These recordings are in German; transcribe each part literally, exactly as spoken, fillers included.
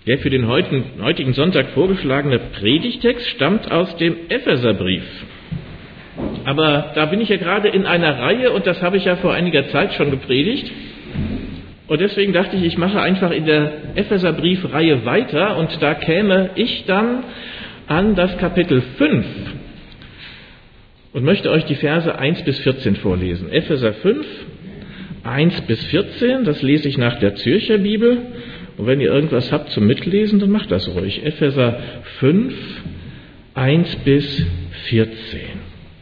Der für den heutigen Sonntag vorgeschlagene Predigtext stammt aus dem Epheserbrief. Aber da bin ich ja gerade in einer Reihe und das habe ich ja vor einiger Zeit schon gepredigt. Und deswegen dachte ich, ich mache einfach in der Epheserbriefreihe weiter und da käme ich dann an das Kapitel fünf und möchte euch die Verse eins bis vierzehn vorlesen. Epheser fünf, eins bis vierzehn, das lese ich nach der Zürcher Bibel. Und wenn ihr irgendwas habt zum Mitlesen, dann macht das ruhig. Epheser fünf, eins bis vierzehn.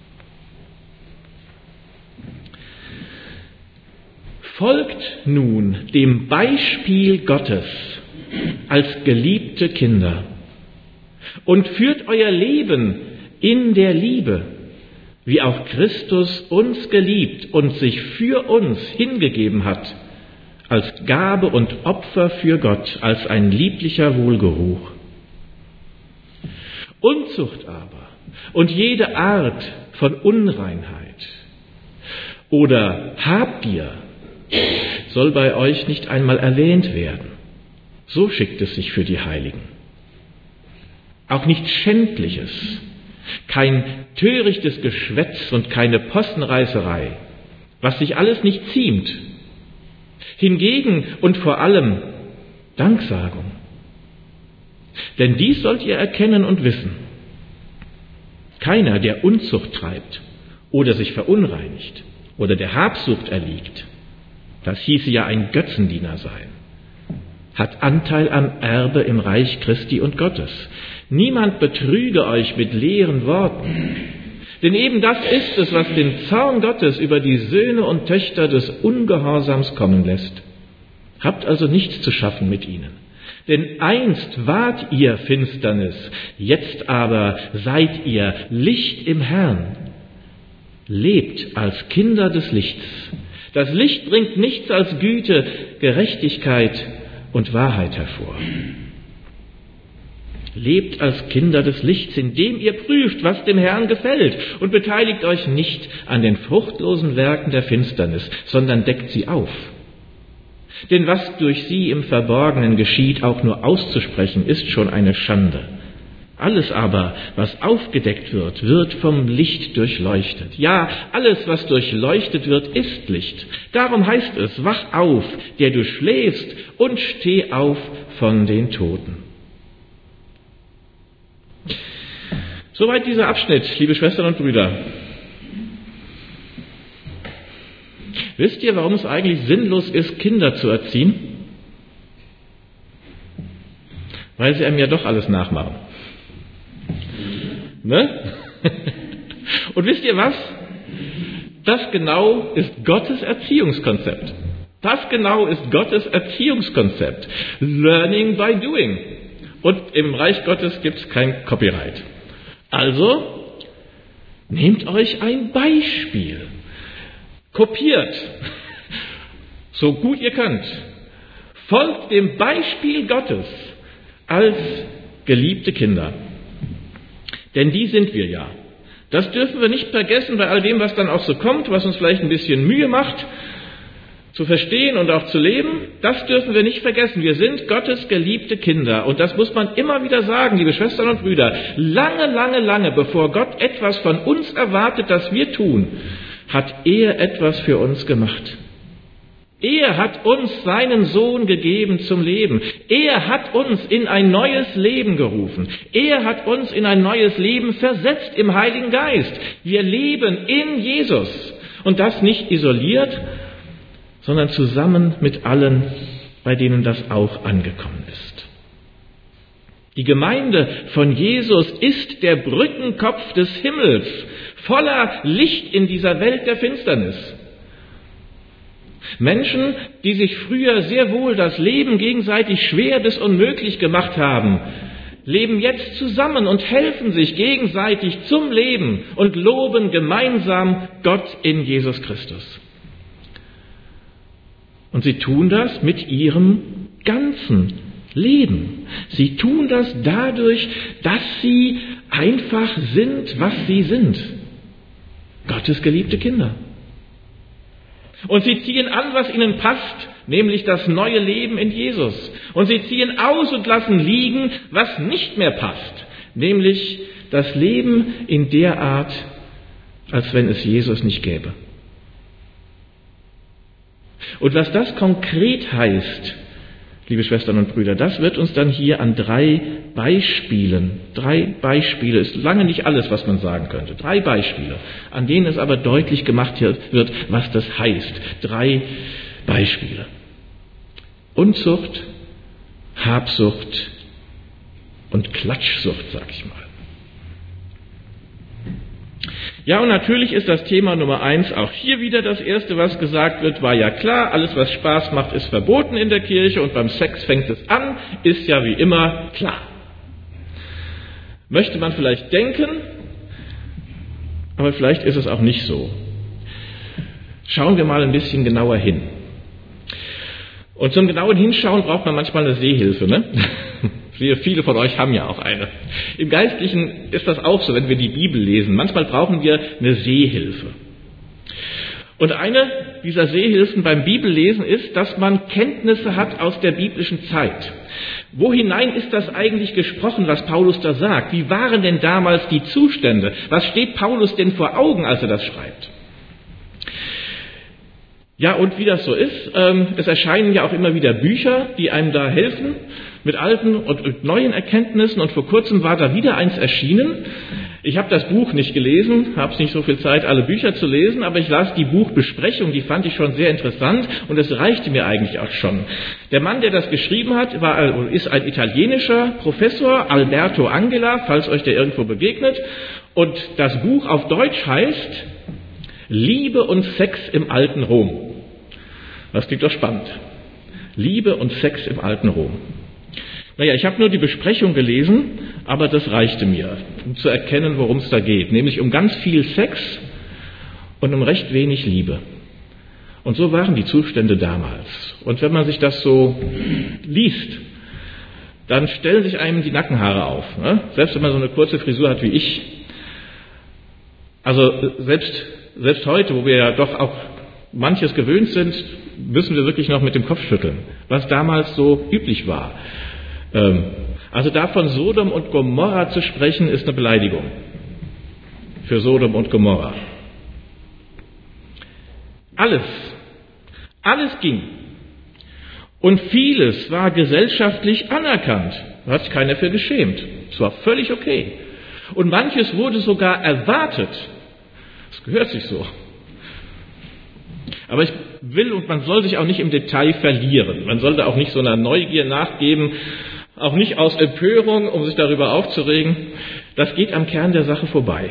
Folgt nun dem Beispiel Gottes als geliebte Kinder und führt euer Leben in der Liebe, wie auch Christus uns geliebt und sich für uns hingegeben hat, als Gabe und Opfer für Gott, als ein lieblicher Wohlgeruch. Unzucht aber und jede Art von Unreinheit oder Habgier soll bei euch nicht einmal erwähnt werden. So schickt es sich für die Heiligen. Auch nichts Schändliches, kein törichtes Geschwätz und keine Possenreißerei, was sich alles nicht ziemt. Hingegen und vor allem Danksagung. Denn dies sollt ihr erkennen und wissen. Keiner, der Unzucht treibt oder sich verunreinigt oder der Habsucht erliegt, das hieße ja ein Götzendiener sein, hat Anteil am Erbe im Reich Christi und Gottes. Niemand betrüge euch mit leeren Worten. Denn eben das ist es, was den Zorn Gottes über die Söhne und Töchter des Ungehorsams kommen lässt. Habt also nichts zu schaffen mit ihnen. Denn einst wart ihr Finsternis, jetzt aber seid ihr Licht im Herrn. Lebt als Kinder des Lichts. Das Licht bringt nichts als Güte, Gerechtigkeit und Wahrheit hervor. Lebt als Kinder des Lichts, indem ihr prüft, was dem Herrn gefällt, und beteiligt euch nicht an den fruchtlosen Werken der Finsternis, sondern deckt sie auf. Denn was durch sie im Verborgenen geschieht, auch nur auszusprechen, ist schon eine Schande. Alles aber, was aufgedeckt wird, wird vom Licht durchleuchtet. Ja, alles, was durchleuchtet wird, ist Licht. Darum heißt es, wach auf, der du schläfst, und steh auf von den Toten. Soweit dieser Abschnitt, liebe Schwestern und Brüder. Wisst ihr, warum es eigentlich sinnlos ist, Kinder zu erziehen? Weil sie einem ja doch alles nachmachen. Ne? Und wisst ihr was? Das genau ist Gottes Erziehungskonzept. Das genau ist Gottes Erziehungskonzept. Learning by doing. Und im Reich Gottes gibt es kein Copyright. Also, nehmt euch ein Beispiel. Kopiert, so gut ihr könnt. Folgt dem Beispiel Gottes als geliebte Kinder. Denn die sind wir ja. Das dürfen wir nicht vergessen bei all dem, was dann auch so kommt, was uns vielleicht ein bisschen Mühe macht, zu verstehen und auch zu leben. Das dürfen wir nicht vergessen. Wir sind Gottes geliebte Kinder. Und das muss man immer wieder sagen, liebe Schwestern und Brüder. Lange, lange, lange, bevor Gott etwas von uns erwartet, das wir tun, hat er etwas für uns gemacht. Er hat uns seinen Sohn gegeben zum Leben. Er hat uns in ein neues Leben gerufen. Er hat uns in ein neues Leben versetzt im Heiligen Geist. Wir leben in Jesus. Und das nicht isoliert, sondern zusammen mit allen, bei denen das auch angekommen ist. Die Gemeinde von Jesus ist der Brückenkopf des Himmels, voller Licht in dieser Welt der Finsternis. Menschen, die sich früher sehr wohl das Leben gegenseitig schwer bis unmöglich gemacht haben, leben jetzt zusammen und helfen sich gegenseitig zum Leben und loben gemeinsam Gott in Jesus Christus. Und sie tun das mit ihrem ganzen Leben. Sie tun das dadurch, dass sie einfach sind, was sie sind. Gottes geliebte Kinder. Und sie ziehen an, was ihnen passt nämlich das neue Leben in Jesus. Und sie ziehen aus und lassen liegen, was nicht mehr passt, nämlich das Leben in der Art, als wenn es Jesus nicht gäbe. Und was das konkret heißt, liebe Schwestern und Brüder, das wird uns dann hier an drei Beispielen, drei Beispiele, ist lange nicht alles, was man sagen könnte, drei Beispiele, an denen es aber deutlich gemacht wird, was das heißt. Drei Beispiele. Unzucht, Habsucht und Klatschsucht, sag ich mal. Ja, und natürlich ist das Thema Nummer eins auch hier wieder das Erste, was gesagt wird, war ja klar, alles was Spaß macht, ist verboten in der Kirche und beim Sex fängt es an, ist ja wie immer klar. Möchte man vielleicht denken, aber vielleicht ist es auch nicht so. Schauen wir mal ein bisschen genauer hin. Und zum genauen Hinschauen braucht man manchmal eine Sehhilfe, ne? Viele von euch haben ja auch eine. Im Geistlichen ist das auch so, wenn wir die Bibel lesen. Manchmal brauchen wir eine Sehhilfe. Und eine dieser Sehhilfen beim Bibellesen ist, dass man Kenntnisse hat aus der biblischen Zeit. Wo hinein ist das eigentlich gesprochen, was Paulus da sagt? Wie waren denn damals die Zustände? Was steht Paulus denn vor Augen, als er das schreibt? Ja, und wie das so ist, ähm, es erscheinen ja auch immer wieder Bücher, die einem da helfen, mit alten und mit neuen Erkenntnissen. Und vor kurzem war da wieder eins erschienen. Ich habe das Buch nicht gelesen, habe nicht so viel Zeit, alle Bücher zu lesen, aber ich las die Buchbesprechung, die fand ich schon sehr interessant und es reichte mir eigentlich auch schon. Der Mann, der das geschrieben hat, war, ist ein italienischer Professor, Alberto Angela, falls euch der irgendwo begegnet. Und das Buch auf Deutsch heißt Liebe und Sex im alten Rom. Das klingt doch spannend. Liebe und Sex im alten Rom. Naja, ich habe nur die Besprechung gelesen, aber das reichte mir, um zu erkennen, worum es da geht. Nämlich um ganz viel Sex und um recht wenig Liebe. Und so waren die Zustände damals. Und wenn man sich das so liest, dann stellen sich einem die Nackenhaare auf. Ne? Selbst wenn man so eine kurze Frisur hat wie ich. Also selbst, selbst heute, wo wir ja doch auch manches gewöhnt sind, müssen wir wirklich noch mit dem Kopf schütteln, was damals so üblich war. Also davon Sodom und Gomorra zu sprechen, ist eine Beleidigung für Sodom und Gomorra. Alles, alles ging. Und vieles war gesellschaftlich anerkannt. Da hat sich keiner für geschämt. Es war völlig okay. Und manches wurde sogar erwartet. Das gehört sich so. Aber ich will und man soll sich auch nicht im Detail verlieren. Man sollte auch nicht so einer Neugier nachgeben, auch nicht aus Empörung, um sich darüber aufzuregen. Das geht am Kern der Sache vorbei.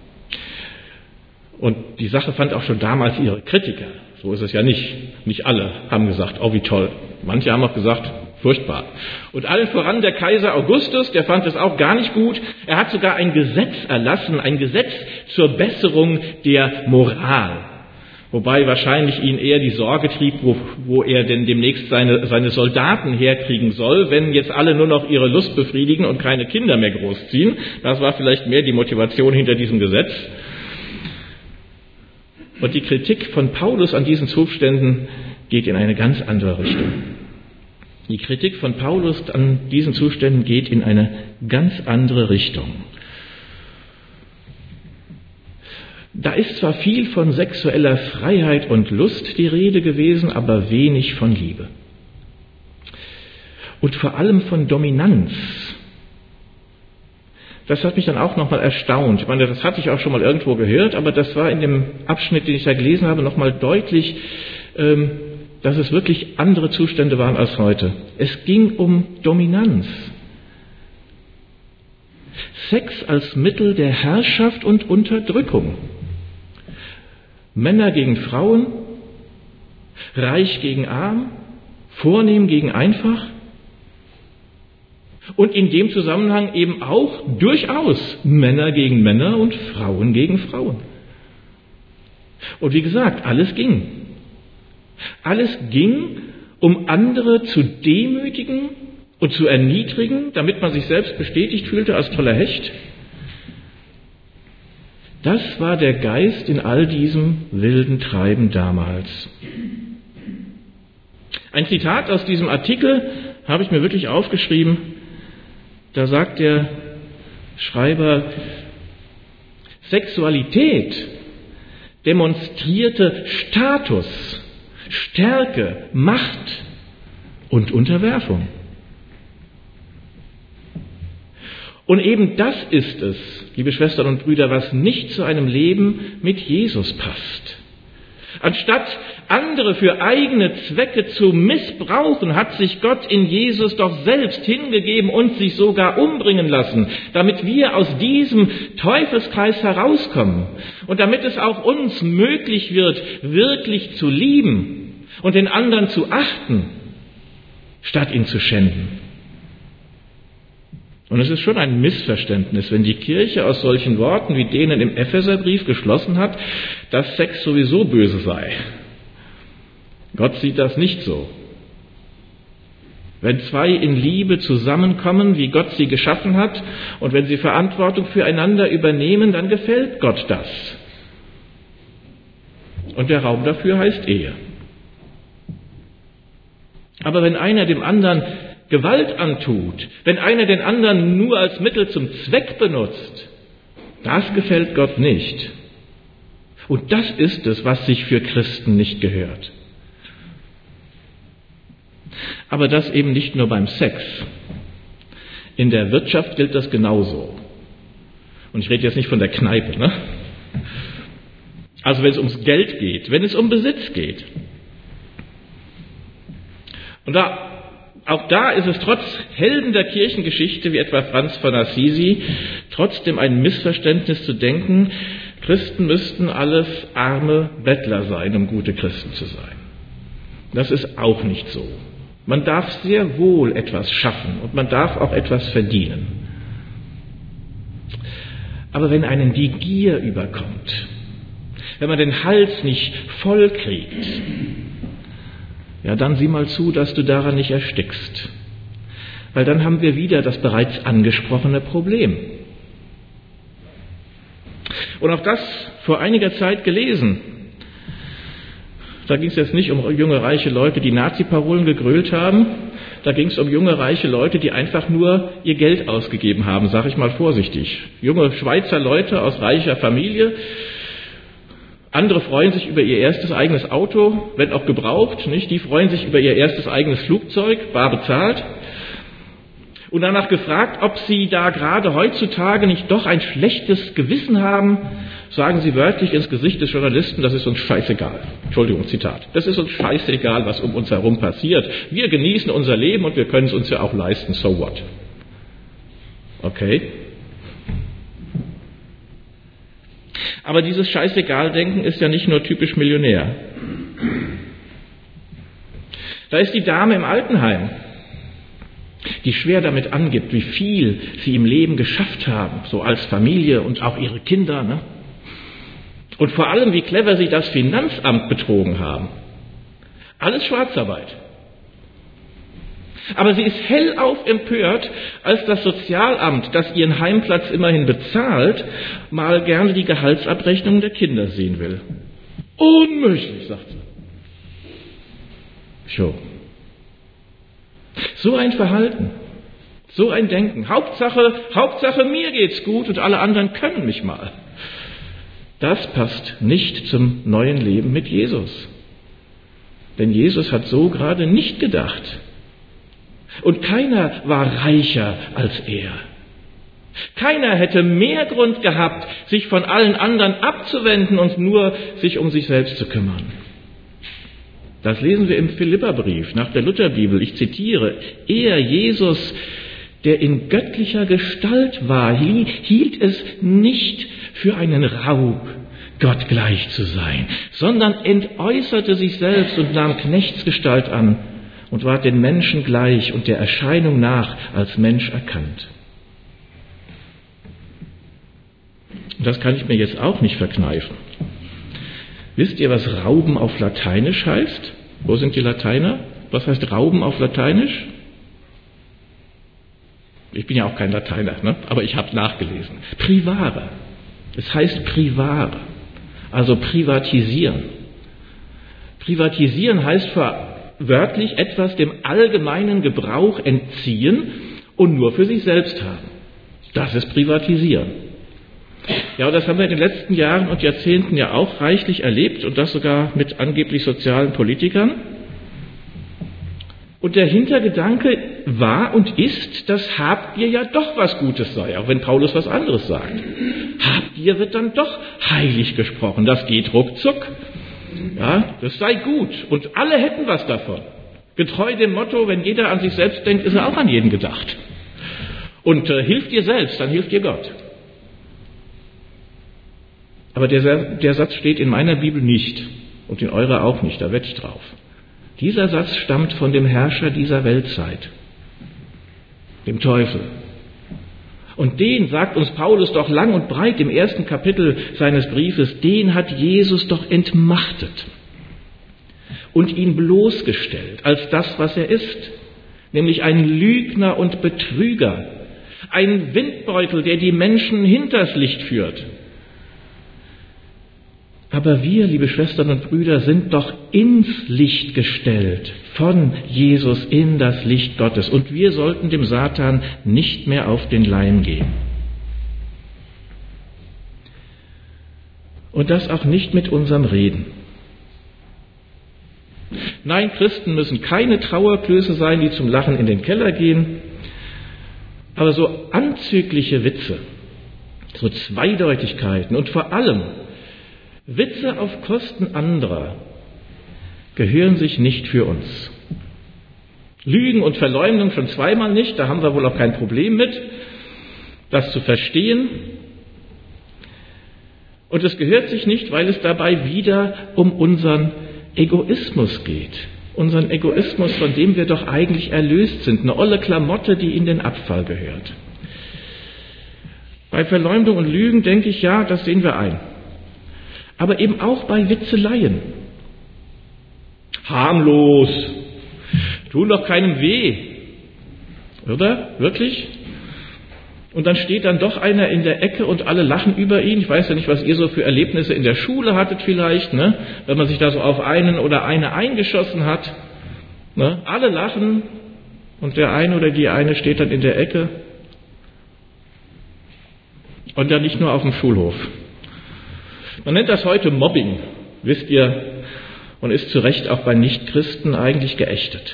Und die Sache fand auch schon damals ihre Kritiker. So ist es ja nicht. Nicht alle haben gesagt, oh wie toll. Manche haben auch gesagt, furchtbar. Und allen voran der Kaiser Augustus, der fand es auch gar nicht gut. Er hat sogar ein Gesetz erlassen, ein Gesetz zur Besserung der Moral. Wobei wahrscheinlich ihn eher die Sorge trieb, wo, wo er denn demnächst seine, seine Soldaten herkriegen soll, wenn jetzt alle nur noch ihre Lust befriedigen und keine Kinder mehr großziehen. Das war vielleicht mehr die Motivation hinter diesem Gesetz. Und die Kritik von Paulus an diesen Zuständen geht in eine ganz andere Richtung. Die Kritik von Paulus an diesen Zuständen geht in eine ganz andere Richtung. Da ist zwar viel von sexueller Freiheit und Lust die Rede gewesen, aber wenig von Liebe. Und vor allem von Dominanz. Das hat mich dann auch nochmal erstaunt. Ich meine, das hatte ich auch schon mal irgendwo gehört, aber das war in dem Abschnitt, den ich da gelesen habe, nochmal deutlich, dass es wirklich andere Zustände waren als heute. Es ging um Dominanz. Sex als Mittel der Herrschaft und Unterdrückung. Männer gegen Frauen, reich gegen arm, vornehm gegen einfach. Und in dem Zusammenhang eben auch durchaus Männer gegen Männer und Frauen gegen Frauen. Und wie gesagt, alles ging. Alles ging, um andere zu demütigen und zu erniedrigen, damit man sich selbst bestätigt fühlte als toller Hecht. Das war der Geist in all diesem wilden Treiben damals. Ein Zitat aus diesem Artikel habe ich mir wirklich aufgeschrieben. Da sagt der Schreiber, Sexualität demonstrierte Status, Stärke, Macht und Unterwerfung. Und eben das ist es, liebe Schwestern und Brüder, was nicht zu einem Leben mit Jesus passt. Anstatt andere für eigene Zwecke zu missbrauchen, hat sich Gott in Jesus doch selbst hingegeben und sich sogar umbringen lassen, damit wir aus diesem Teufelskreis herauskommen und damit es auch uns möglich wird, wirklich zu lieben und den anderen zu achten, statt ihn zu schänden. Und es ist schon ein Missverständnis, wenn die Kirche aus solchen Worten wie denen im Epheserbrief geschlossen hat, dass Sex sowieso böse sei. Gott sieht das nicht so. Wenn zwei in Liebe zusammenkommen, wie Gott sie geschaffen hat, und wenn sie Verantwortung füreinander übernehmen, dann gefällt Gott das. Und der Raum dafür heißt Ehe. Aber wenn einer dem anderen Gewalt antut, wenn einer den anderen nur als Mittel zum Zweck benutzt, das gefällt Gott nicht. Und das ist es, was sich für Christen nicht gehört. Aber das eben nicht nur beim Sex. In der Wirtschaft gilt das genauso. Und ich rede jetzt nicht von der Kneipe, ne? Also wenn es ums Geld geht, wenn es um Besitz geht. Und da Auch da ist es trotz Helden der Kirchengeschichte, wie etwa Franz von Assisi, trotzdem ein Missverständnis zu denken, Christen müssten alles arme Bettler sein, um gute Christen zu sein. Das ist auch nicht so. Man darf sehr wohl etwas schaffen und man darf auch etwas verdienen. Aber wenn einen die Gier überkommt, wenn man den Hals nicht voll kriegt, ja, dann sieh mal zu, dass du daran nicht erstickst. Weil dann haben wir wieder das bereits angesprochene Problem. Und auch das vor einiger Zeit gelesen. Da ging es jetzt nicht um junge, reiche Leute, die Nazi-Parolen gegrölt haben. Da ging es um junge, reiche Leute, die einfach nur ihr Geld ausgegeben haben, sage ich mal vorsichtig. Junge Schweizer Leute aus reicher Familie. Andere freuen sich über ihr erstes eigenes Auto, wenn auch gebraucht, nicht? Die freuen sich über ihr erstes eigenes Flugzeug, bar bezahlt. Und danach gefragt, ob sie da gerade heutzutage nicht doch ein schlechtes Gewissen haben, sagen sie wörtlich ins Gesicht des Journalisten, das ist uns scheißegal. Entschuldigung, Zitat. Das ist uns scheißegal, was um uns herum passiert. Wir genießen unser Leben und wir können es uns ja auch leisten, so what? Okay. Aber dieses Scheißegal-Denken ist ja nicht nur typisch Millionär. Da ist die Dame im Altenheim, die schwer damit angibt, wie viel sie im Leben geschafft haben, so als Familie und auch ihre Kinder, ne? Und vor allem, wie clever sie das Finanzamt betrogen haben. Alles Schwarzarbeit. Aber sie ist hellauf empört, als das Sozialamt, das ihren Heimplatz immerhin bezahlt, mal gerne die Gehaltsabrechnung der Kinder sehen will. Unmöglich, sagt sie. So. So ein Verhalten, so ein Denken. Hauptsache, Hauptsache mir geht's gut und alle anderen können mich mal. Das passt nicht zum neuen Leben mit Jesus. Denn Jesus hat so gerade nicht gedacht. Und keiner war reicher als er. Keiner hätte mehr Grund gehabt, sich von allen anderen abzuwenden und nur sich um sich selbst zu kümmern. Das lesen wir im Philipperbrief nach der Lutherbibel. Ich zitiere, er, Jesus, der in göttlicher Gestalt war, hielt es nicht für einen Raub, Gott gleich zu sein, sondern entäußerte sich selbst und nahm Knechtsgestalt an und ward den Menschen gleich und der Erscheinung nach als Mensch erkannt. Und das kann ich mir jetzt auch nicht verkneifen. Wisst ihr, was Rauben auf Lateinisch heißt? Wo sind die Lateiner? Was heißt Rauben auf Lateinisch? Ich bin ja auch kein Lateiner, ne? Aber ich habe nachgelesen. Privare. Es heißt privare, also privatisieren. Privatisieren heißt vor wörtlich etwas dem allgemeinen Gebrauch entziehen und nur für sich selbst haben. Das ist Privatisieren. Ja, und das haben wir in den letzten Jahren und Jahrzehnten ja auch reichlich erlebt und das sogar mit angeblich sozialen Politikern. Und der Hintergedanke war und ist, dass Habgier ja doch was Gutes sei, auch wenn Paulus was anderes sagt. Habgier wird dann doch heilig gesprochen, das geht ruckzuck. Ja, das sei gut und alle hätten was davon. Getreu dem Motto, wenn jeder an sich selbst denkt, ist er auch an jeden gedacht. Und äh, hilft dir selbst, dann hilft dir Gott. Aber der, der Satz steht in meiner Bibel nicht und in eurer auch nicht, da wette ich drauf. Dieser Satz stammt von dem Herrscher dieser Weltzeit, dem Teufel. Und den, sagt uns Paulus doch lang und breit im ersten Kapitel seines Briefes, den hat Jesus doch entmachtet und ihn bloßgestellt als das, was er ist, nämlich ein Lügner und Betrüger, ein Windbeutel, der die Menschen hinters Licht führt. Aber wir, liebe Schwestern und Brüder, sind doch ins Licht gestellt, von Jesus in das Licht Gottes. Und wir sollten dem Satan nicht mehr auf den Leim gehen. Und das auch nicht mit unserem Reden. Nein, Christen müssen keine Trauerklöße sein, die zum Lachen in den Keller gehen. Aber so anzügliche Witze, so Zweideutigkeiten und vor allem Witze auf Kosten anderer gehören sich nicht für uns. Lügen und Verleumdung schon zweimal nicht, da haben wir wohl auch kein Problem mit, das zu verstehen. Und es gehört sich nicht, weil es dabei wieder um unseren Egoismus geht. Unseren Egoismus, von dem wir doch eigentlich erlöst sind. Eine olle Klamotte, die in den Abfall gehört. Bei Verleumdung und Lügen denke ich, ja, das sehen wir ein. Aber eben auch bei Witzeleien. Harmlos, tun doch keinem weh. Oder? Wirklich? Und dann steht dann doch einer in der Ecke und alle lachen über ihn. Ich weiß ja nicht, was ihr so für Erlebnisse in der Schule hattet vielleicht, ne? Wenn man sich da so auf einen oder eine eingeschossen hat. Ne? Alle lachen und der eine oder die eine steht dann in der Ecke. Und dann nicht nur auf dem Schulhof. Man nennt das heute Mobbing, wisst ihr, und ist zu Recht auch bei Nichtchristen eigentlich geächtet.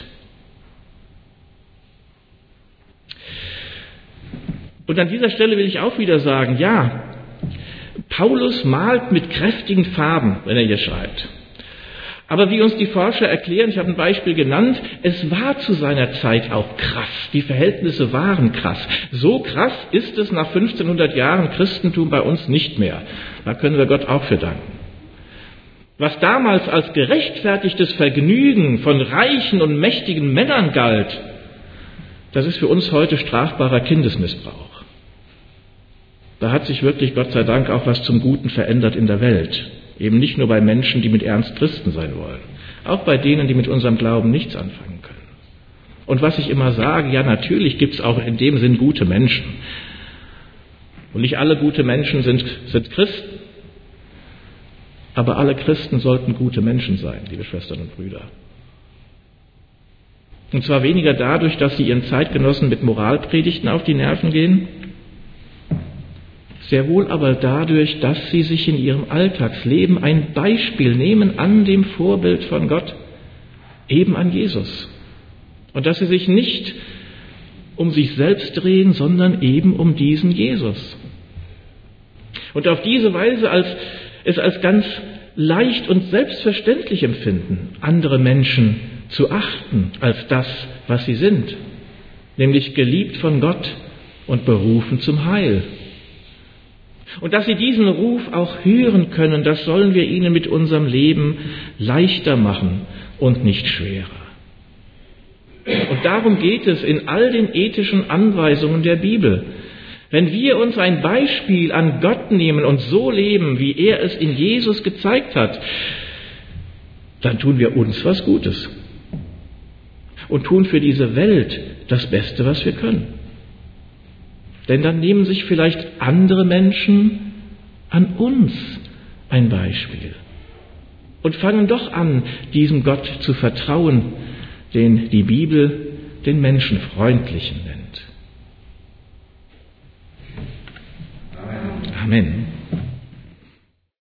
Und an dieser Stelle will ich auch wieder sagen, ja, Paulus malt mit kräftigen Farben, wenn er hier schreibt. Aber wie uns die Forscher erklären, ich habe ein Beispiel genannt, es war zu seiner Zeit auch krass. Die Verhältnisse waren krass. So krass ist es nach fünfzehnhundert Jahren Christentum bei uns nicht mehr. Da können wir Gott auch für danken. Was damals als gerechtfertigtes Vergnügen von reichen und mächtigen Männern galt, das ist für uns heute strafbarer Kindesmissbrauch. Da hat sich wirklich, Gott sei Dank, auch was zum Guten verändert in der Welt. Eben nicht nur bei Menschen, die mit Ernst Christen sein wollen. Auch bei denen, die mit unserem Glauben nichts anfangen können. Und was ich immer sage, ja, natürlich gibt es auch in dem Sinn gute Menschen. Und nicht alle gute Menschen sind, sind Christen. Aber alle Christen sollten gute Menschen sein, liebe Schwestern und Brüder. Und zwar weniger dadurch, dass sie ihren Zeitgenossen mit Moralpredigten auf die Nerven gehen, sehr wohl aber dadurch, dass sie sich in ihrem Alltagsleben ein Beispiel nehmen an dem Vorbild von Gott, eben an Jesus. Und dass sie sich nicht um sich selbst drehen, sondern eben um diesen Jesus. Und auf diese Weise als, es als ganz leicht und selbstverständlich empfinden, andere Menschen zu achten als das, was sie sind, nämlich geliebt von Gott und berufen zum Heil. Und dass sie diesen Ruf auch hören können, das sollen wir ihnen mit unserem Leben leichter machen und nicht schwerer. Und darum geht es in all den ethischen Anweisungen der Bibel. Wenn wir uns ein Beispiel an Gott nehmen und so leben, wie er es in Jesus gezeigt hat, dann tun wir uns was Gutes und tun für diese Welt das Beste, was wir können. Denn dann nehmen sich vielleicht andere Menschen an uns ein Beispiel und fangen doch an, diesem Gott zu vertrauen den die Bibel den Menschenfreundlichen nennt. Amen.